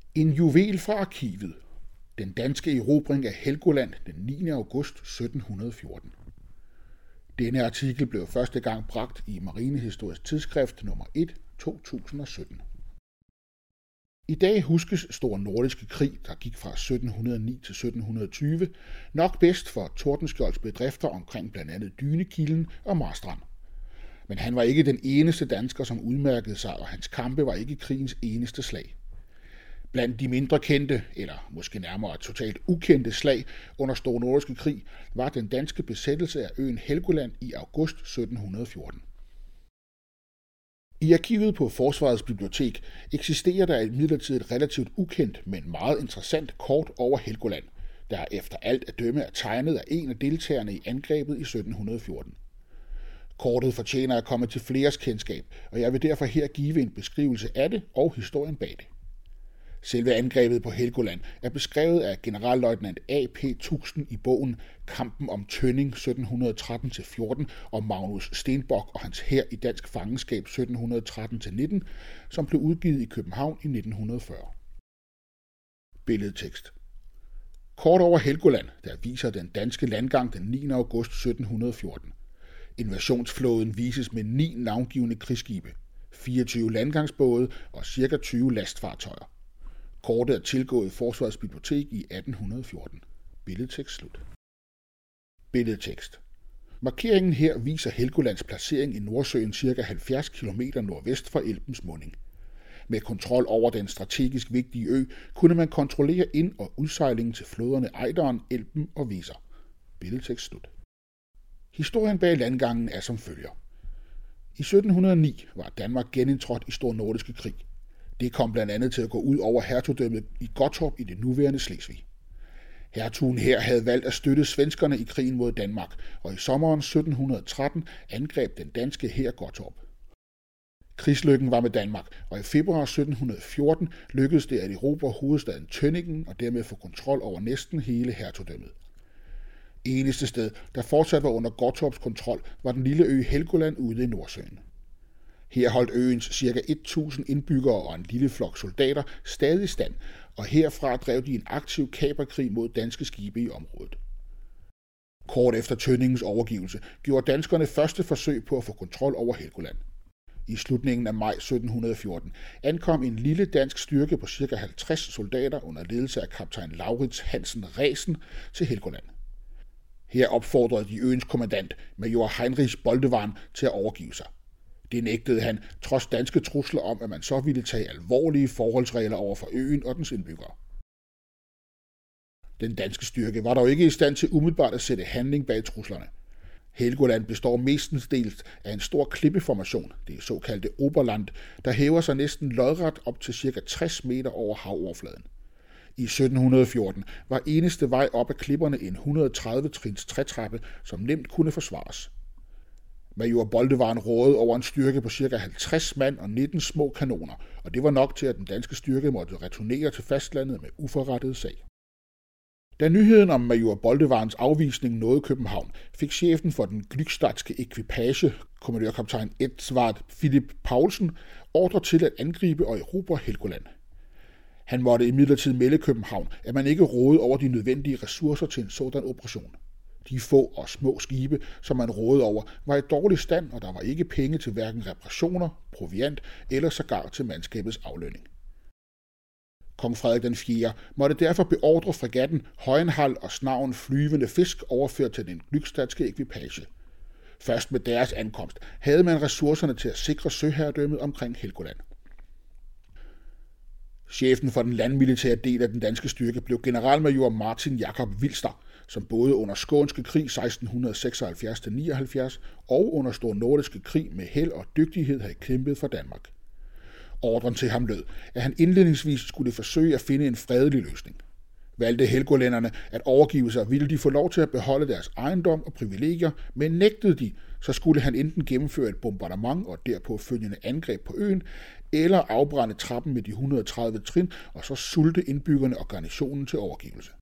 En juvel fra arkivet. Den danske erobring af Helgoland den 9. august 1714. Denne artikel blev første gang bragt i Marinehistorisk Tidsskrift nummer 1, 2017. I dag huskes Store Nordiske Krig, der gik fra 1709 til 1720, nok bedst for Tordenskjolds bedrifter omkring blandt andet Dynekilden og Marstrand. Men han var ikke den eneste dansker, som udmærkede sig, og hans kampe var ikke krigens eneste slag. Blandt de mindre kendte, eller måske nærmere totalt ukendte slag under Store Nordiske Krig, var den danske besættelse af øen Helgoland i august 1714. I arkivet på Forsvarets Bibliotek eksisterer der imidlertid et relativt ukendt, men meget interessant kort over Helgoland, der efter alt at dømme er tegnet af en af deltagerne i angrebet i 1714. Kortet fortjener at komme til fleres kendskab, og jeg vil derfor her give en beskrivelse af det og historien bag det. Selve angrebet på Helgoland er beskrevet af generalløjtnant A.P. Tuxen i bogen Kampen om Tønning 1713-14 og Magnus Stenbock og hans hær i dansk fangenskab 1713-19, som blev udgivet i København i 1940. Billedtekst. Kort over Helgoland, der viser den danske landgang den 9. august 1714. Invasionsflåden vises med 9 navngivne krigsskibe, 24 landgangsbåde og ca. 20 lastfartøjer. Kortet er tilgået Forsvarets Bibliotek i 1814. Billedtekst slut. Billedtekst. Markeringen her viser Helgolands placering i Nordsøen ca. 70 km nordvest for Elbens munding. Med kontrol over den strategisk vigtige ø kunne man kontrollere ind- og udsejlingen til flåderne Ejderen, Elben og Weser. Billedtekst slut. Historien bag landgangen er som følger. I 1709 var Danmark genindtrådt i Store Nordiske Krig. Det kom blandt andet til at gå ud over hertugdømmet i Gottorp i det nuværende Slesvig. Hertugen her havde valgt at støtte svenskerne i krigen mod Danmark, og i sommeren 1713 angreb den danske hær Gottorp. Krigslykken var med Danmark, og i februar 1714 lykkedes det at erobre hovedstaden Tønningen og dermed få kontrol over næsten hele hertugdømmet. Eneste sted, der fortsat var under Gottorps kontrol, var den lille ø Helgoland ude i Nordsøen. Her holdt øens ca. 1000 indbyggere og en lille flok soldater stadig stand, og herfra drev de en aktiv kaperkrig mod danske skibe i området. Kort efter Tønningens overgivelse gjorde danskerne første forsøg på at få kontrol over Helgoland. I slutningen af maj 1714 ankom en lille dansk styrke på ca. 50 soldater under ledelse af kaptajn Laurits Hansen Resen til Helgoland. Her opfordrede de øens kommandant, major Heinrich Boldevarn, til at overgive sig. Det nægtede han, trods danske trusler om, at man så ville tage alvorlige forholdsregler over for øen og dens indbyggere. Den danske styrke var dog ikke i stand til umiddelbart at sætte handling bag truslerne. Helgoland består mestendels af en stor klippeformation, det såkaldte Oberland, der hæver sig næsten lodret op til ca. 60 meter over havoverfladen. I 1714 var eneste vej op ad klipperne en 130-trins trætrappe, som nemt kunne forsvares. Major Boldevarn rådede over en styrke på ca. 50 mand og 19 små kanoner, og det var nok til, at den danske styrke måtte returnere til fastlandet med uforrettet sag. Da nyheden om major Boldevarns afvisning nåede København, fik chefen for den glykstadske ekvipage, kommandørkaptajn Edvard Philip Paulsen, ordre til at angribe og erobre Helgoland. Han måtte imidlertid melde København, at man ikke rådede over de nødvendige ressourcer til en sådan operation. De få og små skibe, som man rådede over, var i dårlig stand, og der var ikke penge til hverken reparationer, proviant eller sågar til mandskabets aflønning. Kong Frederik den 4. måtte derfor beordre fregatten Højenhald og Snavn flyvende fisk overført til den glykstadske ekvipage. Først med deres ankomst havde man ressourcerne til at sikre søherredømmet omkring Helgoland. Chefen for den landmilitære del af den danske styrke blev generalmajor Martin Jakob Wilster, som både under Skånske krig 1676-79 og under Store Nordiske krig med held og dygtighed havde kæmpet for Danmark. Ordren til ham lød, at han indledningsvis skulle forsøge at finde en fredelig løsning. Valgte helgolænderne at overgive sig, ville de få lov til at beholde deres ejendom og privilegier, men nægtede de, så skulle han enten gennemføre et bombardement og derpå følgende angreb på øen, eller afbrænde trappen med de 130 trin og så sulte indbyggerne og garnisonen til overgivelse.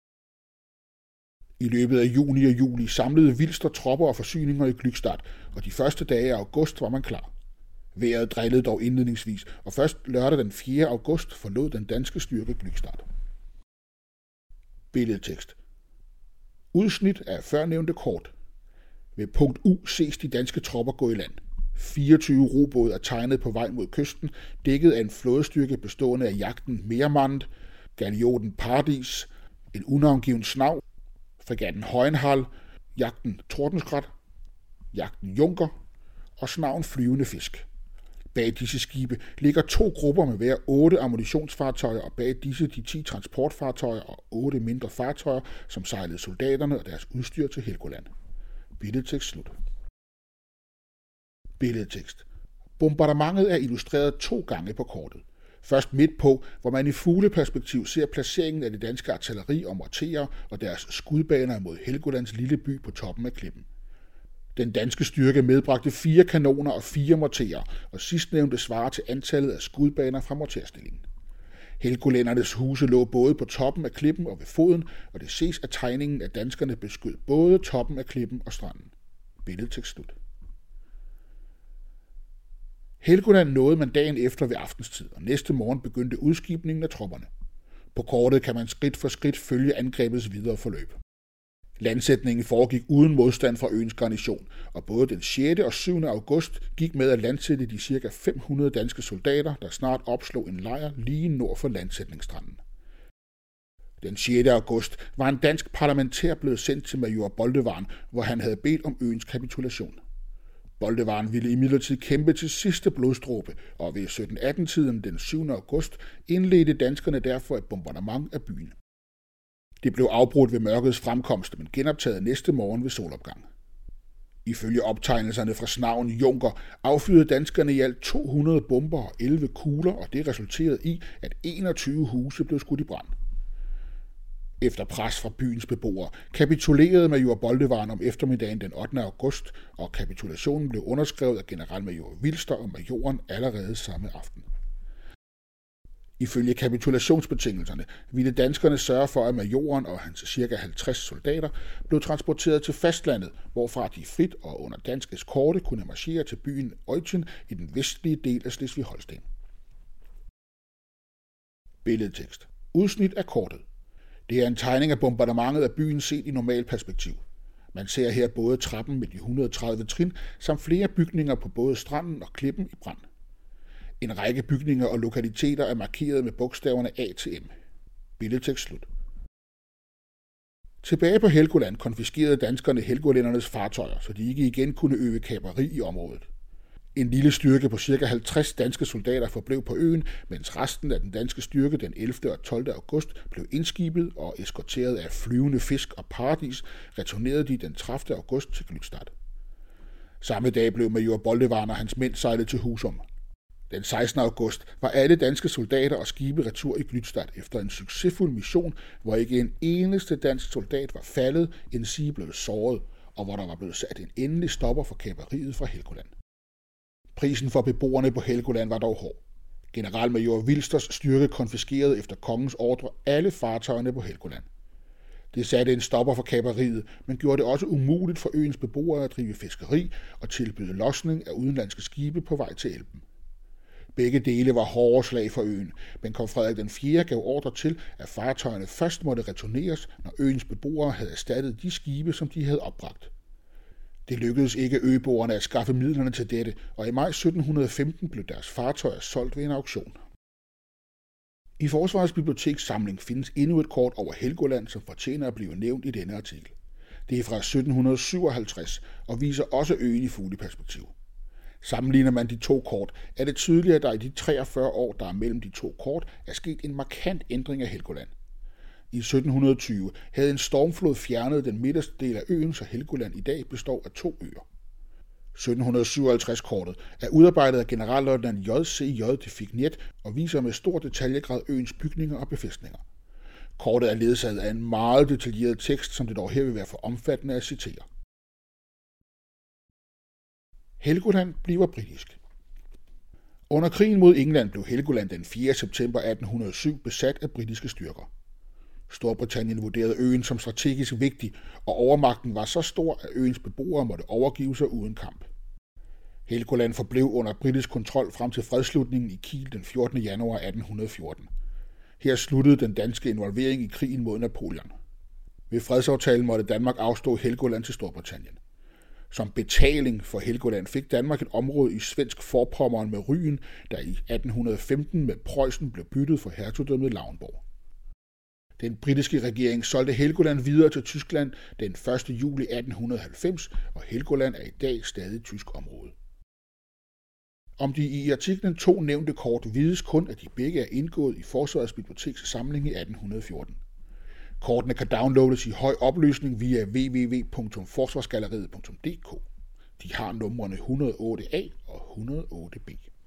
I løbet af juni og juli samlede Wilster tropper og forsyninger i Glykstad, og de første dage af august var man klar. Vejret drillede dog indledningsvis, og først lørdag den 4. august forlod den danske styrke Glückstadt. Billedtekst. Udsnit af førnævnte kort. Ved punkt U ses de danske tropper gå i land. 24 robåde er tegnet på vej mod kysten, dækket af en flådestyrke bestående af jagten Meermann, galioten Paradis, en unavngiven snav, fregatten Højenhal, jagten Tordenskrat, jagten Junker og snaven Flyvende Fisk. Bag disse skibe ligger 2 grupper med hver 8 ammunitionsfartøjer, og bag disse de 10 transportfartøjer og 8 mindre fartøjer, som sejlede soldaterne og deres udstyr til Helgoland. Billedtekst slut. Billedtekst. Bombardementet er illustreret 2 gange på kortet. Først midt på, hvor man i fugleperspektiv ser placeringen af det danske artilleri og morterer og deres skudbaner mod Helgolands lille by på toppen af klippen. Den danske styrke medbragte 4 kanoner og 4 morterer, og sidstnævnte svarer til antallet af skudbaner fra morterstillingen. Helgolændernes huse lå både på toppen af klippen og ved foden, og det ses af tegningen, at danskerne beskød både toppen af klippen og stranden. Billedtekst slut. Helgoland nåede man dagen efter ved aftenstid, og næste morgen begyndte udskibningen af tropperne. På kortet kan man skridt for skridt følge angrebets videre forløb. Landsætningen foregik uden modstand fra øens garnison, og både den 6. og 7. august gik med at landsætte de ca. 500 danske soldater, der snart opslog en lejr lige nord for landsætningsstranden. Den 6. august var en dansk parlamentær blevet sendt til major Boldevaren, hvor han havde bedt om øens kapitulation. Boldevaren ville imidlertid kæmpe til sidste blodstråbe, og ved 17-18-tiden den 7. august indledte danskerne derfor et bombardement af byen. Det blev afbrudt ved mørkets fremkomst, men genoptaget næste morgen ved solopgang. Ifølge optegnelserne fra snaven Junker affyrede danskerne i alt 200 bomber og 11 kugler, og det resulterede i, at 21 huse blev skudt i brand. Efter pres fra byens beboere kapitulerede major Boldevaren om eftermiddagen den 8. august, og kapitulationen blev underskrevet af generalmajor Wilster og majoren allerede samme aften. Ifølge kapitulationsbetingelserne ville danskerne sørge for, at majoren og hans ca. 50 soldater blev transporteret til fastlandet, hvorfra de frit og under dansk eskorte kunne marchere til byen Eutin i den vestlige del af Slesvig-Holsten. Billedtekst. Udsnit af kortet. Det er en tegning af bombardementet af byen set i normal perspektiv. Man ser her både trappen med de 130 trin, samt flere bygninger på både stranden og klippen i brand. En række bygninger og lokaliteter er markeret med bogstaverne A til M. Billedtekst slut. Tilbage på Helgoland konfiskerede danskerne helgolændernes fartøjer, så de ikke igen kunne øve kaperi i området. En lille styrke på ca. 50 danske soldater forblev på øen, mens resten af den danske styrke den 11. og 12. august blev indskibet og eskorteret af Flyvende Fisk og Paradis, returnerede de den 30. august til Glückstadt. Samme dag blev major Boldevaren og hans mænd sejlet til Husum. Den 16. august var alle danske soldater og skibe retur i Glückstadt efter en succesfuld mission, hvor ikke en eneste dansk soldat var faldet, endsige blev såret, og hvor der var blevet sat en endelig stopper for kaperiet fra Helgoland. Prisen for beboerne på Helgoland var dog hård. Generalmajor Wilsters styrke konfiskerede efter kongens ordre alle fartøjerne på Helgoland. Det satte en stopper for kaperiet, men gjorde det også umuligt for øens beboere at drive fiskeri og tilbyde losning af udenlandske skibe på vej til Elben. Begge dele var hårde slag for øen, men kong Frederik den 4. gav ordre til, at fartøjerne først måtte returneres, når øens beboere havde erstattet de skibe, som de havde opbragt. Det lykkedes ikke øboerne at skaffe midlerne til dette, og i maj 1715 blev deres fartøjer solgt ved en auktion. I Forsvarets biblioteks samling findes endnu et kort over Helgoland, som fortjener at blive nævnt i denne artikel. Det er fra 1757 og viser også øen i fugleperspektiv. Sammenligner man de 2 kort, er det tydeligt, at der i de 43 år, der er mellem de 2 kort, er sket en markant ændring af Helgoland. I 1720 havde en stormflod fjernet den midterste del af øen, så Helgoland i dag består af 2 øer. 1757-kortet er udarbejdet af generalløjtnant J.C.J. de Fignet og viser med stor detaljegrad øens bygninger og befæstninger. Kortet er ledsaget af en meget detaljeret tekst, som det dog her vil være for omfattende at citere. Helgoland bliver britisk. Under krigen mod England blev Helgoland den 4. september 1807 besat af britiske styrker. Storbritannien vurderede øen som strategisk vigtig, og overmagten var så stor, at øens beboere måtte overgive sig uden kamp. Helgoland forblev under britisk kontrol frem til fredsslutningen i Kiel den 14. januar 1814. Her sluttede den danske involvering i krigen mod Napoleon. Ved fredsaftalen måtte Danmark afstå Helgoland til Storbritannien. Som betaling for Helgoland fik Danmark et område i svensk Forpommern med Rügen, der i 1815 med Preussen blev byttet for hertugdømmet Lauenborg. Den britiske regering solgte Helgoland videre til Tyskland den 1. juli 1890, og Helgoland er i dag stadig tysk område. Om de i artiklen 2 nævnte kort vides kun, at de begge er indgået i Forsvarets Biblioteks samling i 1814. Kortene kan downloades i høj opløsning via www.forsvarsgalleriet.dk. De har numrene 108A og 108B.